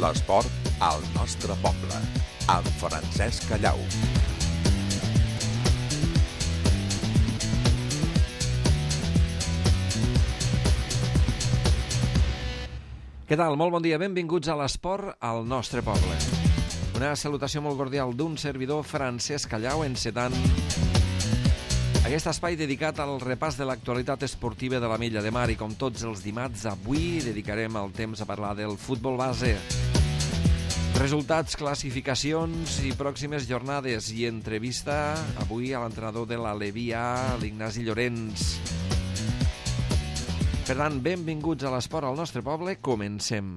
L'esport al nostre poble, amb Francesc Callau. Què tal? Molt bon dia, benvinguts a l'esport al nostre poble. Una salutació molt cordial d'un servidor, Francesc Callau, encetant aquest espai dedicat al repàs de l'actualitat esportiva de la Milla de Mar i com tots els dimarts avui dedicarem el temps a parlar del futbol base. Resultats, classificacions i pròximes jornades i entrevista avui a l'entrenador de l'Aleví A, l'Ignasi Llorenç. Per tant, benvinguts a l'esport al nostre poble, comencem.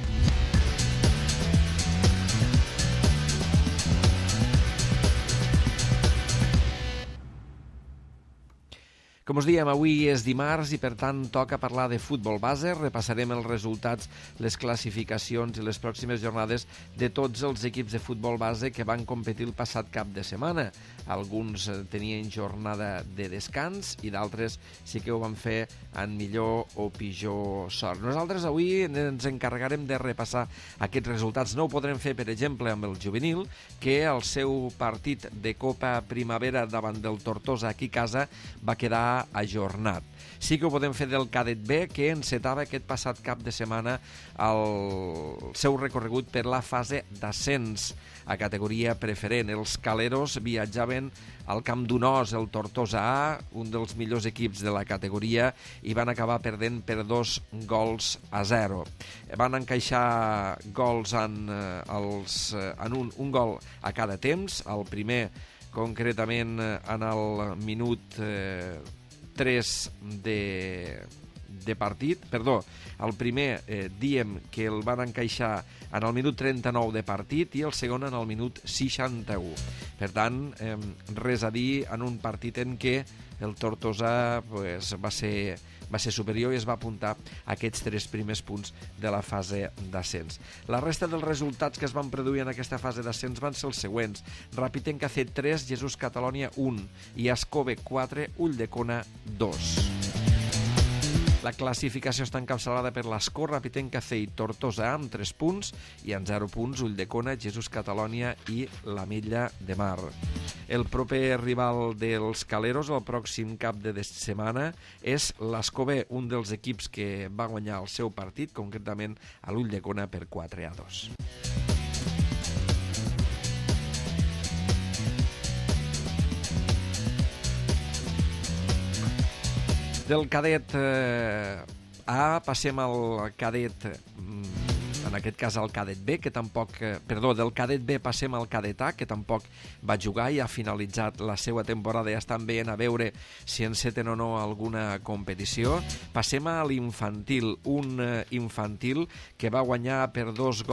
Com us diem, avui és dimarts i per tant toca parlar de futbol base. Repassarem els resultats, les classificacions i les pròximes jornades de tots els equips de futbol base que van competir el passat cap de setmana. Alguns tenien jornada de descans i d'altres sí que ho van fer en millor o pitjor sort. Nosaltres avui ens encarregarem de repassar aquests resultats. No ho podrem fer, per exemple, amb el juvenil, que el seu partit de Copa Primavera davant del Tortosa aquí a casa va quedar ajornat. Sí que ho podem fer del cadet B, que encetava aquest passat cap de setmana el seu recorregut per la fase d'ascens a categoria preferent. Els caleros viatjaven al Camp d'Unós, el Tortosa A, un dels millors equips de la categoria, i van acabar perdent per 2-0. Van encaixar gols en un gol a cada temps, el primer concretament en el minut 3 de partit, perdó, el primer diem que el van encaixar en el minut 39 de partit i el segon en el minut 61. Per tant, res a dir en un partit en què el Tortosa va ser superior i es va apuntar aquests 3 primers punts de la fase d'ascens. La resta dels resultats que es van produir en aquesta fase d'ascens van ser els següents. Rapitenca C 3, Jesús Catalònia 1 i Ascove 4, Ulldecona 2. La classificació està encapçalada per l'Escó, Rapitenca C i Tortosa A amb 3 punts i en 0 punts Ulldecona, Jesús Catalònia i l'Ametlla de Mar. El proper rival dels caleros el pròxim cap de setmana és l'Escó B, un dels equips que va guanyar el seu partit, concretament a l'Ulldecona per 4-2. Del cadet A passem al cadet, en aquest cas al cadet B, que tampoc... Perdó, del cadet B passem al cadet A, que tampoc va jugar i ha finalitzat la seva temporada i estan veient a veure si enceten o no alguna competició. Passem a l'infantil, un infantil que va guanyar per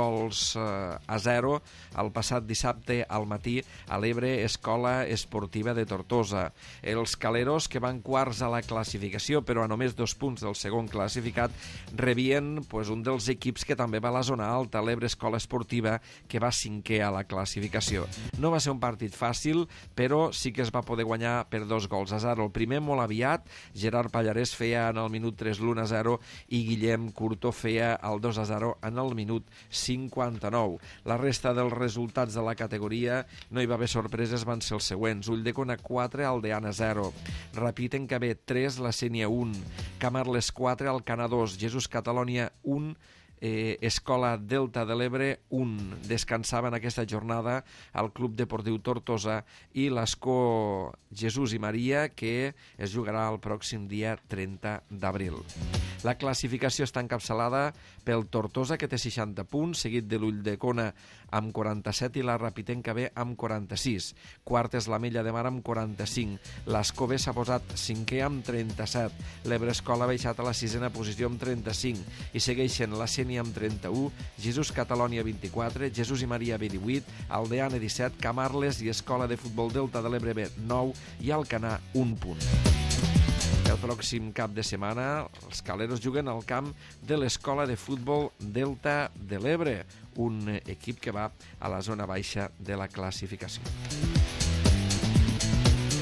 2-0 el passat dissabte al matí a l'Ebre Escola Esportiva de Tortosa. Els caleros, que van quarts a la classificació, però a només 2 punts del segon classificat, rebien un dels equips que també va a la zona alta, l'Ebre Escola Esportiva, que va 5è a la classificació. No va ser un partit fàcil, però sí que es va poder guanyar per 2-0. El primer molt aviat, Gerard Pallarès feia en el minut 3 l'1-0 i Guillem Curto feia el 2-0 en el minut 59. La resta dels resultats de la categoria no hi va haver sorpreses, van ser els següents. Ulldecona 4, Aldeana 0. Rapitenca B 3, la Sénia 1. Camarles 4, Alcana 2. Jesús Catalònia 1, Escola Delta de l'Ebre 1. Descansava en aquesta jornada el Club Deportiu Tortosa i l'Escó Jesús i Maria, que es jugarà el pròxim dia 30 d'abril. La classificació està encapçalada pel Tortosa, que té 60 punts, seguit de l'Ulldecona amb 47 i la Rapitenca B amb 46. Quart és l'Ametlla de Mar amb 45. L'Escó B s'ha posat 5è amb 37. l'Ebre Escola ha baixat a la 6a posició amb 35 i segueixen la Sénia amb 31, Jesús Catalònia 24, Jesús i Maria B 18, Aldeana 17, Camarles i Escola de Futbol Delta de l'Ebre B 9 i Alcanar 1 punt. El pròxim cap de setmana els caleros juguen al camp de l'Escola de Futbol Delta de l'Ebre, un equip que va a la zona baixa de la classificació.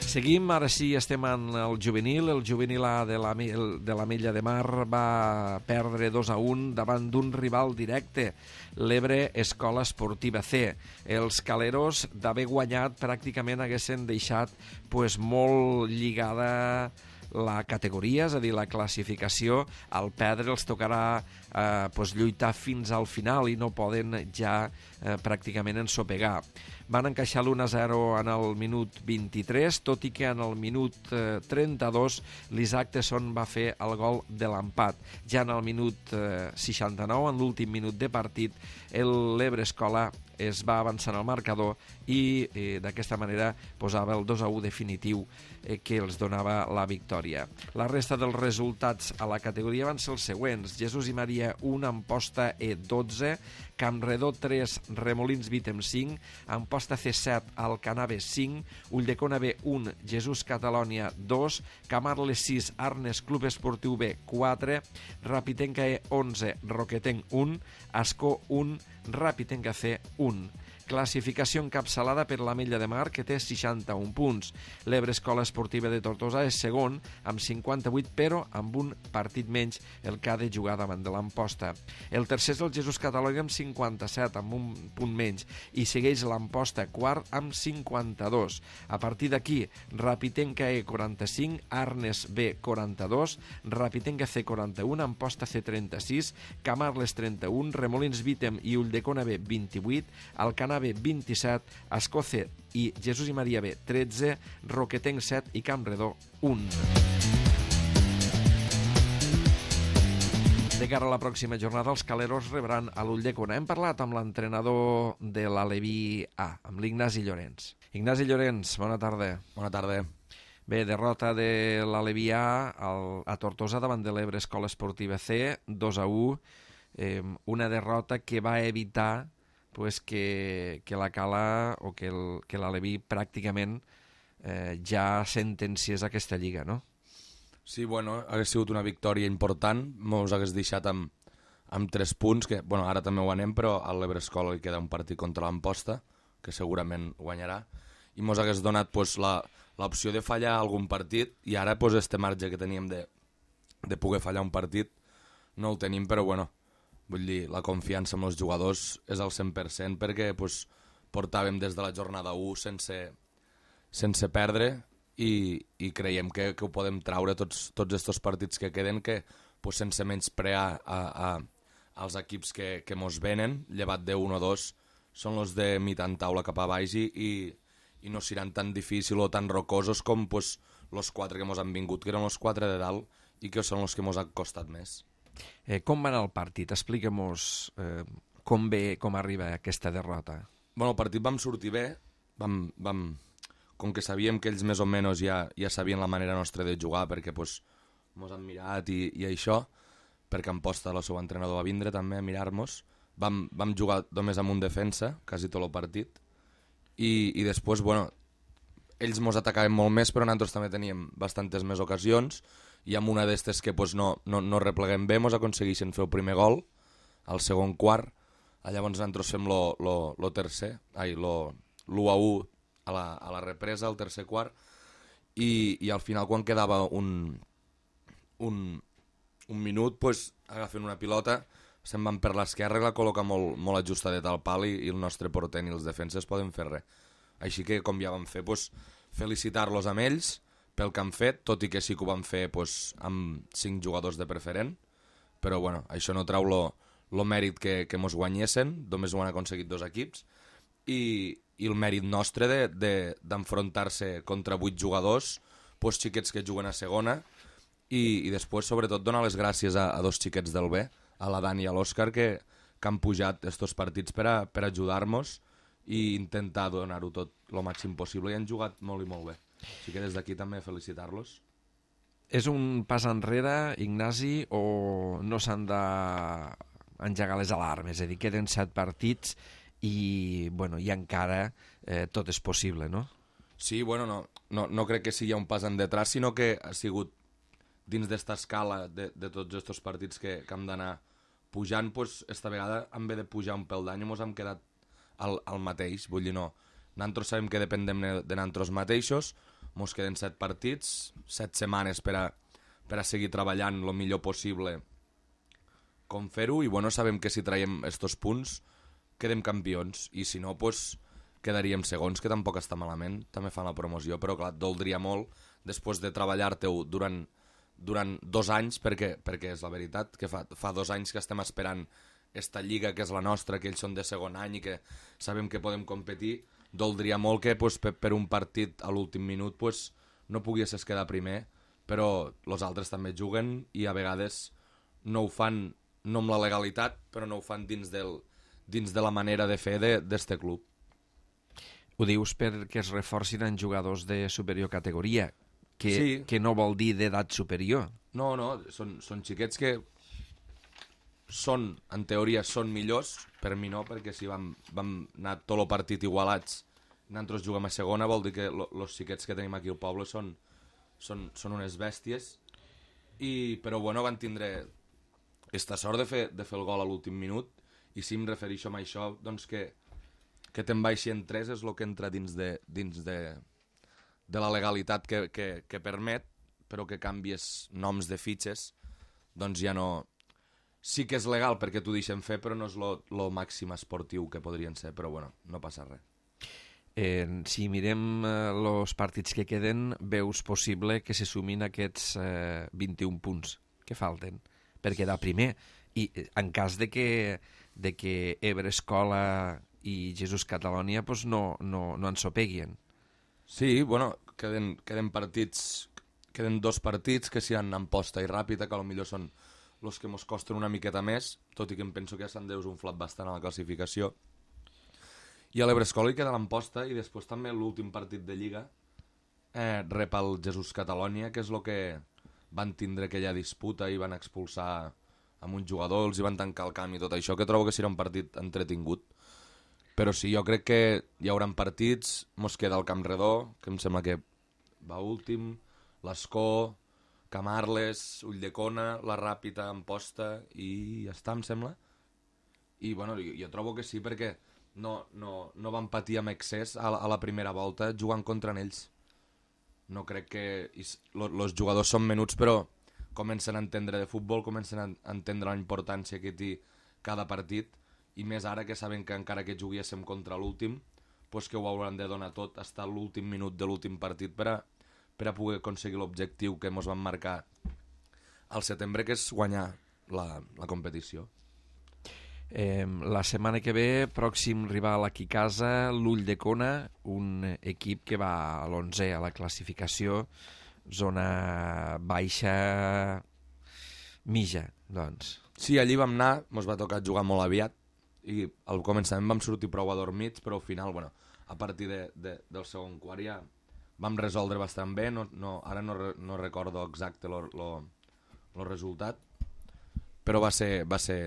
Seguim, ara sí estem en el juvenil. El juvenil A de l'Ametlla de Mar va perdre 2-1 davant d'un rival directe, l'Ebre Escola Esportiva C. Els caleros, d'haver guanyat, pràcticament haguessin deixat molt lligada la categoria, és a dir, la classificació. Al perdre els tocarà lluitar fins al final i no poden ja pràcticament ensopegar. Van encaixar l'1-0 en el minut 23, tot i que en el minut 32 l'Isaac Tesson va fer el gol de l'empat. Ja en el minut 69, en l'últim minut de partit, l'Ebre Escola es va avançar en el marcador i d'aquesta manera posava el 2-1 definitiu que els donava la victòria. La resta dels resultats a la categoria van ser els següents: Jesús i Maria 1, Amposta E 12, Campredó 3, Remolins Vítem 5, Amposta C 7, Alcanave 5, Ulldecona B 1, Jesús Catalònia 2, Camarles 6, Arnes Club Esportiu B 4, Rapitenca E 11, Roquetenc 1, Ascó 1, Rapitenca C 1. Classificació encapçalada per l'Ametlla de Mar, que té 61 punts. L'Ebre Escola Esportiva de Tortosa és segon, amb 58, però amb un partit menys, el que ha de jugar davant de l'Amposta. El tercer és el Jesús Catalònia amb 57, amb un punt menys, i segueix l'Amposta quart amb 52. A partir d'aquí, Rapitenca E 45, Arnes B 42, Rapitenca C 41, Amposta C 36, Camarles 31, Remolins Vítem i Ulldecona B 28, Alcanà B 27, Escó C i Jesús i Maria B 13, Roquetenc 7 i Campredó 1. De cara a la pròxima jornada, els caleros rebran a l'Ulldecona. Hem parlat amb l'entrenador de l'Aleví A, amb l'Ignasi Llorenç. Ignasi Llorenç, bona tarda. Bona tarda. Bé, derrota de l'Aleví A a Tortosa davant de l'Ebre Escola Esportiva C, 2-1. Una derrota que va evitar que la Cala o que l'Aleví pràcticament ja sentenciés aquesta lliga, no? Sí, bueno, hagués sigut una victòria important, mos hagués deixat amb 3 punts, que ara també ho anem, però a l'Ebre Escola li queda un partit contra l'Amposta, que segurament guanyarà, i mos hagués donat l'opció de fallar algun partit, i ara este marge que teníem de poder fallar un partit no el tenim, però vull dir, la confiança en els jugadors és al 100% perquè portàvem des de la jornada 1 sense perdre i creiem que ho podem traure tots aquests partits que queden, que sense menysprear als equips que mos venen, llevat de 1 o 2, són els de mitjan taula cap a baix i no seran tan difícils o tan rocosos com els 4 que mos han vingut, que eren els 4 de dalt i que són els que mos han costat més. Com va anar el partit? Explica-mos com arriba aquesta derrota. El partit vam sortir bé, com que sabíem que ells més o menys ja sabien la manera nostra de jugar perquè mos han mirat i això, perquè Amposta, el seu entrenador, va vindre també a mirar-nos. Vam jugar només amb un defensa, quasi tot el partit, i després, ells mos atacaven molt més, però nosaltres també teníem bastantes més ocasions, i amb una d'estes que no repleguem bé mos aconsegueixen fer el primer gol al segon quart. Llavors nosaltres fem lo tercer, l'1-1 a la represa, el tercer quart, i al final, quan quedava un minut, agafen una pilota, se'n van per l'esquerra i la col·loca molt ajustadet al pal i el nostre porter ni els defenses poden fer res. Així que, com ja vam fer, felicitar-los amb ells pel que han fet, tot i que sí que ho van fer amb 5 jugadors de preferent, però això no trau el mèrit que mos guanyessin, només ho han aconseguit 2 equips, i el mèrit nostre d'enfrontar-se contra 8 jugadors, xiquets que juguen a segona, i després sobretot donar les gràcies a 2 xiquets del B, a la Dani i a l'Òscar, que han pujat estos partits per ajudar-nos i intentar donar-ho tot el màxim possible, i han jugat molt i molt bé. Així que des d'aquí també felicitar-los. És un pas enrere, Ignasi, o no s'han d'engegar les alarmes? És a dir, queden 7 partits i encara tot és possible, no? Sí, no crec que sigui un pas endetràs, sinó que ha sigut dins d'esta escala de tots aquests partits que hem d'anar pujant. Esta vegada, en vez de pujar un pèl d'any, ens hem quedat al mateix. Vull dir, no. Nosaltres sabem que dependem de nosaltres mateixos, Mos queden 7 partits, 7 setmanes per a seguir treballant el millor possible com fer-ho, i bueno, sabem que si traiem estos punts quedem campions, i si no, pues, quedaríem segons, que tampoc està malament, també fan la promoció, però clar, doldria molt després de treballar-te-ho durant 2 anys, perquè és la veritat, que fa 2 anys que estem esperant esta lliga, que és la nostra, que ells són de segon any i que sabem que podem competir. Doldria molt que pues, per un partit a l'últim minut pues, no poguessis quedar primer, però els altres també juguen i a vegades no ho fan, no amb la legalitat, però no ho fan dins de la manera de fer d'este club. Ho dius perquè es reforcin en jugadors de superior categoria, Sí. que no vol dir d'edat superior. No, són xiquets que en teoria són millors, per mi no, perquè si vam anar tot el partit igualats, nosaltres juguem a segona, vol dir que els xiquets que tenim aquí al poble són unes bèsties, però bueno, van tindre esta sort de fer el gol a l'últim minut, i si em refereixo a això, doncs que te'n baixin 3 és el que entra dins de la legalitat que permet, però que canvies noms de fitxes, doncs ja no... Sí que és legal perquè t'ho deixen fer, però no és lo màxim esportiu que podrien ser, però bueno, no passa res. Si mirem els partits que queden, veus possible que se sumin aquests 21 punts que falten per quedar primer, i en cas de que Ebre Escola i Jesús Catalònia pues no ensopeguien. Sí, bueno, queden partits, queden 2 partits que si han Amposta i Ràpita, que potser són els que mos costen una miqueta més, tot i que em penso que ja s'han deus un flat bastant a la classificació. I a l'Ebre Escola hi queda l'Amposta, i després també l'últim partit de Lliga rep el Jesús Catalònia, que és el que van tindre aquella disputa i van expulsar amb un jugador, els hi van tancar el camp i tot això, que trobo que serà un partit entretingut. Però sí, jo crec que hi haurà partits, mos queda el Camp Redó, que em sembla que va últim, l'Escó, Camarles, Ulldecona, la Ràpita, Amposta, i ja està, em sembla. I bueno, jo trobo que sí, perquè no van patir amb excés a la primera volta jugant contra ells. No crec que... Els jugadors són menuts, però comencen a entendre de futbol, comencen a entendre la importància que té cada partit, i més ara que saben que encara que juguéssim contra l'últim, pues que ho hauran de donar tot fins a l'últim minut de l'últim partit per a poder aconseguir l'objectiu que ens van marcar al setembre, que és guanyar la competició. La setmana que ve, pròxim rival aquí a casa, l'Ulldecona, un equip que va a l'11 a la classificació, zona baixa mitja, doncs. Sí, allí vam anar, ens va tocar jugar molt aviat, i al començament vam sortir prou adormits, però al final, bueno, a partir del segon quart ja vam resoldre bastant bé. Ara no recordo exacte el resultat, però va ser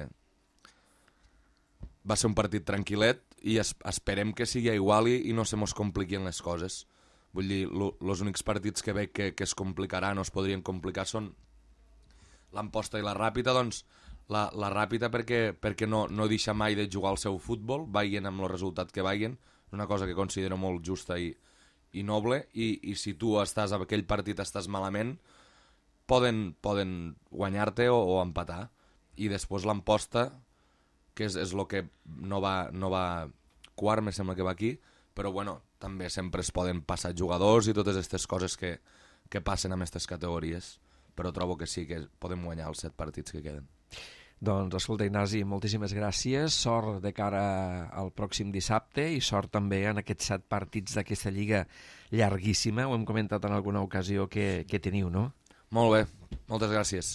un partit tranquil·let, i esperem que sigui igual i no se mos compliquin les coses. Vull dir, els únics partits que veig que es complicaran o es podrien complicar són l'Amposta i la Ràpita. Doncs la Ràpita perquè no deixa mai de jugar al seu futbol, vagin amb el resultat que vagin, una cosa que considero molt justa i noble, i si tu estàs a aquell partit estàs malament, poden guanyar-te o empatar. I després l'Amposta, que és el que no va quart, me sembla que va aquí, però bueno, també sempre es poden passar jugadors i totes aquestes coses que passen amb aquestes categories, però trobo que sí que podem guanyar els 7 partits que queden. Doncs escolta, Ignasi, moltíssimes gràcies, sort de cara al pròxim dissabte i sort també en aquests 7 partits d'aquesta lliga llarguíssima, ho hem comentat en alguna ocasió que teniu, no? Molt bé, moltes gràcies.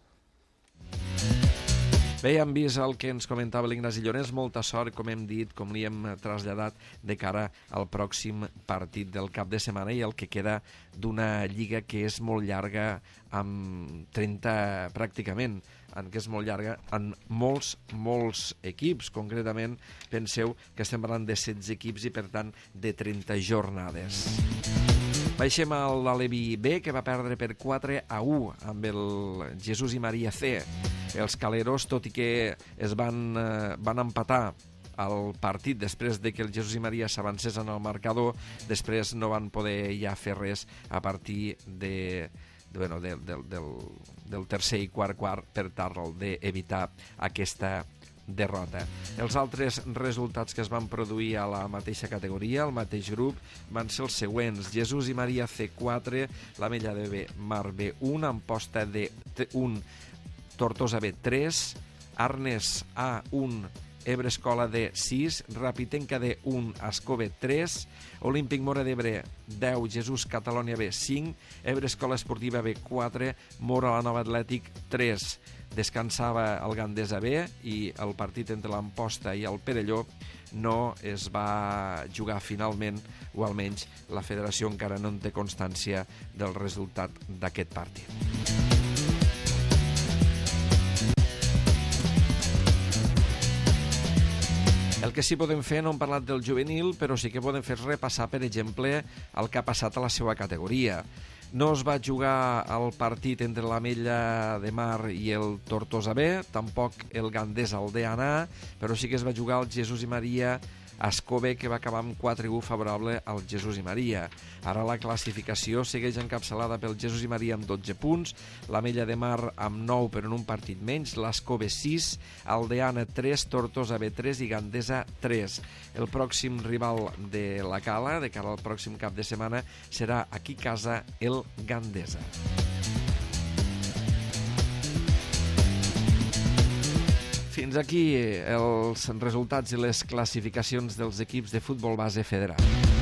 Bé, hem vist el que ens comentava l'Ignasi Llorens, molta sort, com hem dit, com li hem traslladat de cara al pròxim partit del cap de setmana i el que queda d'una lliga que és molt llarga, amb 30 pràcticament, que és molt llarga en molts equips. Concretament, penseu que estem parlant de 16 equips i, per tant, de 30 jornades. Baixem a l'Alevi B, que va perdre per 4-1 amb el Jesús i Maria C. Els caleros, tot i que es van empatar al partit després de que el Jesús i Maria s'avancés en el marcador. Després no van poder ja fer res a partir del tercer i quart per tal d'evitar aquesta derrota. Els altres resultats que es van produir a la mateixa categoria, al mateix grup, van ser els següents. Jesús i Maria C4, l'Ametlla de B, Mar B1, Amposta D1, Tortosa B3, Arnes A1, Ebre Escola D6, Rapitenca D1, Ascó B3, Olímpic Móra d'Ebre 10, Jesús Catalònia B5, Ebre Escola Esportiva B4, Móra la Nova Atlètic 3. Descansava el Gandesa B i el partit entre l'Amposta i el Perelló no es va jugar finalment, o almenys la federació encara no en té constància del resultat d'aquest partit. El que sí podem fer, no hem parlat del juvenil, però sí que podem fer repassar, per exemple, el que ha passat a la seva categoria. No es va jugar el partit entre l'Ametlla de Mar i el Tortosa B, tampoc el Gandesa Aldea A, però sí que es va jugar el Jesús i Maria Ascó B, que va acabar amb 4-1 favorable al Jesús i Maria. Ara la classificació segueix encapçalada pel Jesús i Maria amb 12 punts, l'Ametlla de Mar amb 9 però en un partit menys, l'Ascó B 6, Aldeana 3, Tortosa B 3 i Gandesa 3. El pròxim rival de la Cala, de cara al pròxim cap de setmana, serà aquí a casa el Gandesa. Fins aquí els resultats i les classificacions dels equips de futbol base federal.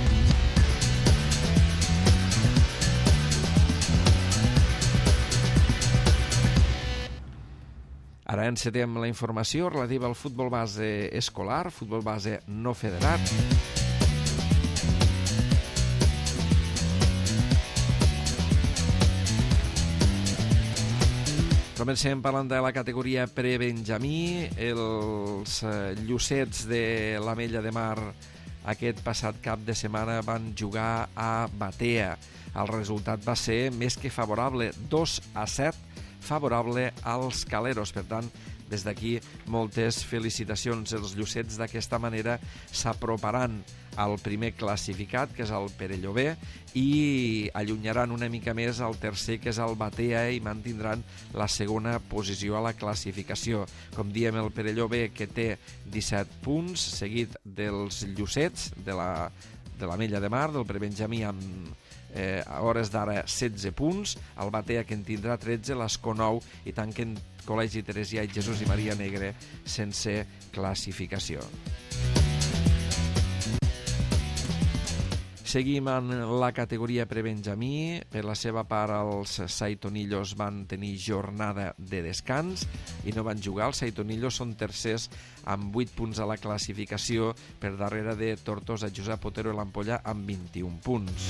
Ara encetem la informació relativa al futbol base escolar, futbol base no federat. Comencem parlant de la categoria prebenjamí. Els Llucets de l'Ametlla de Mar aquest passat cap de setmana van jugar a Batea. El resultat va ser més que favorable, 2-7, favorable als caleros. Per tant, des d'aquí, moltes felicitacions. Els Llucets d'aquesta manera s'aproparan al primer classificat, que és el Perelló B, i allunyaran una mica més el tercer, que és el Batea, i mantindran la segona posició a la classificació. Com diem, el Perelló B, que té 17 punts, seguit dels Llucets, de l'Ametlla de Mar, del prebenjamí, amb a hores d'ara 16 punts, el Batea, que en tindrà 13, l'Ascó 9, i tanquen Col·legi Teresià i Jesús i Maria Negre sense classificació. Seguim en la categoria prebenjamí. Per la seva part, els Saitonillos van tenir jornada de descans i no van jugar. Els Saitonillos són tercers amb 8 punts a la classificació, per darrere de Tortosa, Josep Otero i l'Ampolla amb 21 punts.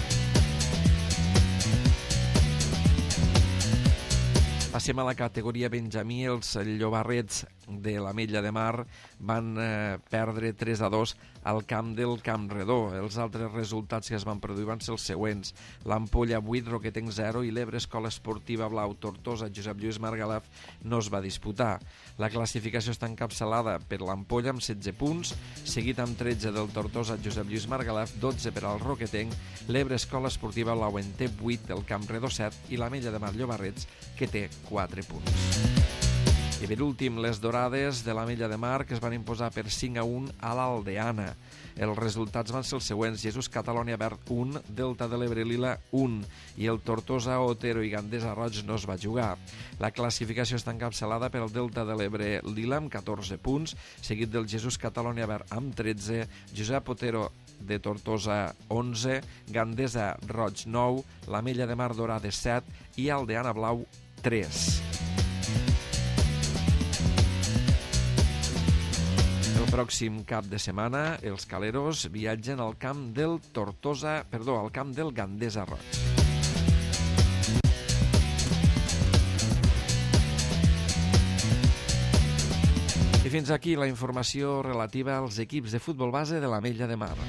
Passem a la categoria benjamí. Els llobarrets de l'Ametlla de Mar van perdre 3-2 al camp del Camp Redó. Els altres resultats que es van produir van ser els següents: l'Ampolla 8, Roquetenc 0 i l'Ebre Escola Esportiva Blau Tortosa Josep Lluís Margalef no es va disputar. La classificació està encapçalada per l'Ampolla amb 16 punts, seguit amb 13 del Tortosa Josep Lluís Margalef, 12 per al Roquetenc, l'Ebre Escola Esportiva Blau en té 8, el Camp Redó 7 i l'Ametlla de Mar Llobarrets, que té 4 punts. I per últim, les Dorades de l'Ametlla de Mar, que es van imposar per 5-1 a l'Aldeana. Els resultats van ser els següents: Jesús Catalònia Verd 1, Delta de l'Ebre Lila 1, i el Tortosa, Otero i Gandesa Roig no es va jugar. La classificació està encapçalada per el Delta de l'Ebre Lila amb 14 punts, seguit del Jesús Catalònia Verd amb 13, Josep Otero de Tortosa 11, Gandesa Roig 9, l'Ametlla de Mar Dorada 7 i Aldeana Blau 3. El pròxim cap de setmana, els caleros viatgen al camp del al camp del Gandesa Roig. I fins aquí la informació relativa als equips de futbol base de l'Ametlla de Mar.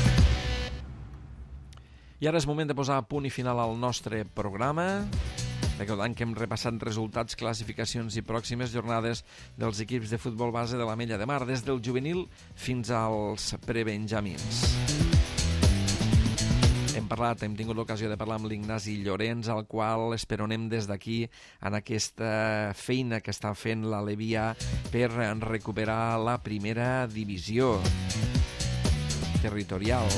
I ara és moment de posar punt i final al nostre programa. Recordant que hem repassat resultats, classificacions i pròximes jornades dels equips de futbol base de l'Ametlla de Mar, des del juvenil fins als prebenjamins. Hem tingut l'ocasió de parlar amb l'Ignasi Llorenç, al qual esperonem des d'aquí en aquesta feina que està fent l'Alevia per recuperar la primera divisió territorial.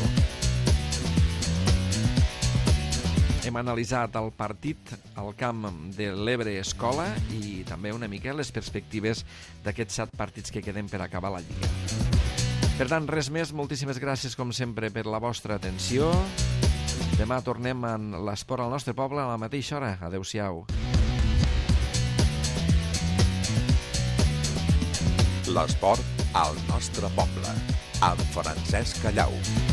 Hem analitzat el partit al camp de l'Ebre Escola i també una mica les perspectives d'aquests 7 partits que queden per acabar la Lliga. Per tant, res més, moltíssimes gràcies com sempre per la vostra atenció. Demà tornem en l'esport al nostre poble a la mateixa hora. Adéu-siau. L'esport al nostre poble, amb Francesc Callau.